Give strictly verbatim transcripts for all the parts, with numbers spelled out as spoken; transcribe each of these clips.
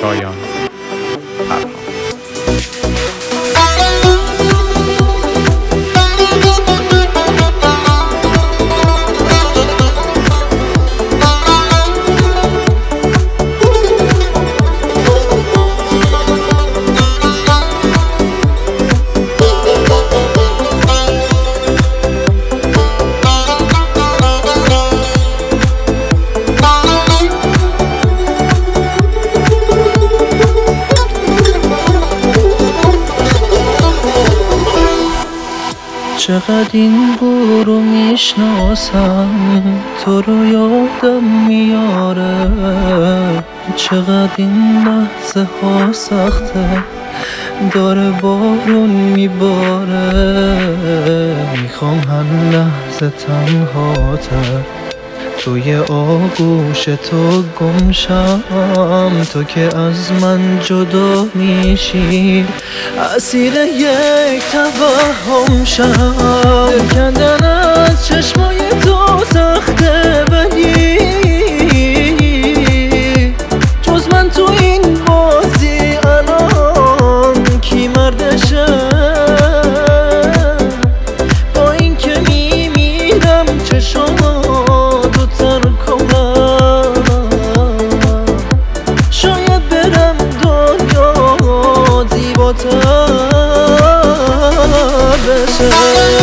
شایان فرهاد. چقدر این برو میشناسم، تو رو یادم میاره. چقدر این لحظه ها سخته، داره بارون میباره. میخوام هر لحظه تنهاته، توی آغوش تو گمشم. تو که از من جدا میشی، اسیر یک توهم شم. کندن از چشمای تو سخته، ولی جز من تو این بازی الان کی مردشه؟ با این که میمیرم چشماتو ترک کنم، شاید برم دنیا زیباتر بشه.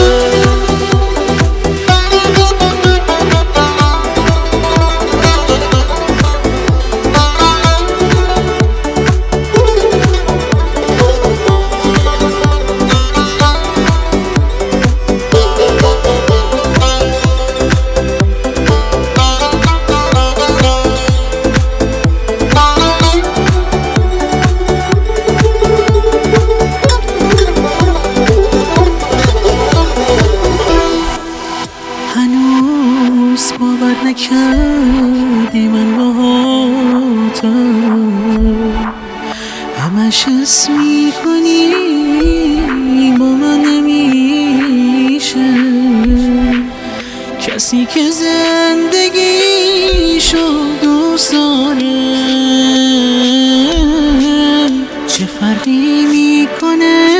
هنوز باور نکردی من باهاتم، همش حس میکنی با من نمیشه. کسی که زندگیشو دوست داره، چه فرقی میکنه